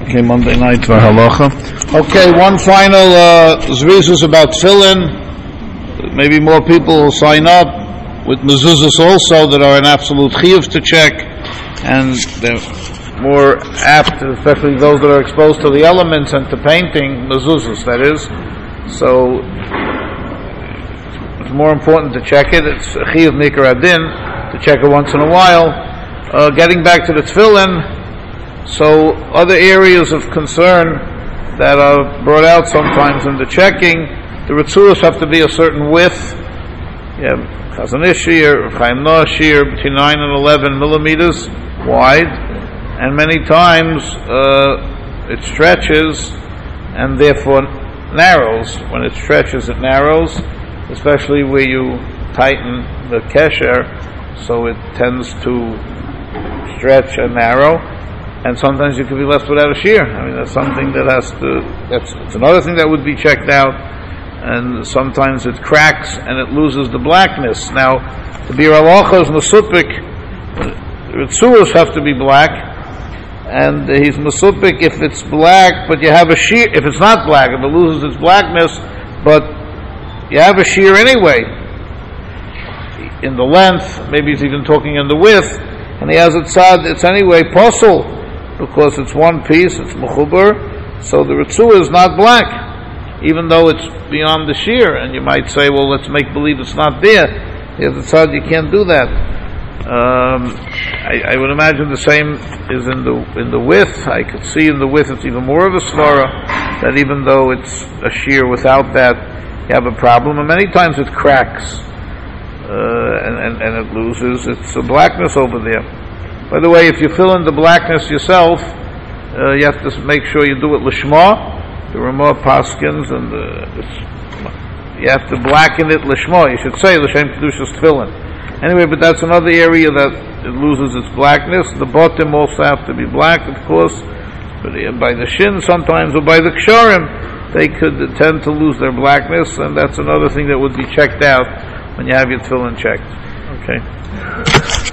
Okay, Monday night halacha. Okay, one final zrizus about tefillin. Maybe more people will sign up with mezuzahs also that are an absolute chiyuv to check, and they're more apt, especially those that are exposed to the elements and to painting, mezuzahs, that is. So it's more important to check it. It's a chiyuv mikra adin to check it once in a while. Getting back to the tefillin, so other areas of concern that are brought out sometimes in the checking, the ritzuos have to be a certain width. Yeah, Chazon Ish shear, Chaim Noah shear, between 9 and 11 millimeters wide, and many times it stretches and therefore narrows. When it stretches, it narrows, especially where you tighten the kesher, so it tends to stretch and narrow, and sometimes you could be left without a shear. I mean, that's something that it's another thing that would be checked out. And sometimes it cracks and it loses the blackness. Now, the Bir Halacha's Mesupik, Ritzuos have to be black, and he's Mesupik if it's black, but you have a shear. If it's not black, if it loses its blackness, but you have a shear anyway, in the length, maybe he's even talking in the width, and he has it tzad, it's anyway posel, because it's one piece, it's mechuber, so the Ritzuah is not black, even though it's beyond the shear. And you might say, well, let's make believe it's not there. The other side, you can't do that. I would imagine the same is in the width. I could see in the width it's even more of a svara, that even though it's a shear without that, you have a problem. And many times it cracks, and it loses its blackness over there. By the way, if you fill in the blackness yourself, you have to make sure you do it lishma. The Ramah Paskins, and you have to blacken it lishma. You should say l'shem kedushas tefillin. Anyway, but that's another area that it loses its blackness. The bottom also have to be black, of course, but by the shin sometimes, or by the ksharim, they could tend to lose their blackness, and that's another thing that would be checked out when you have your tefillin checked. Okay.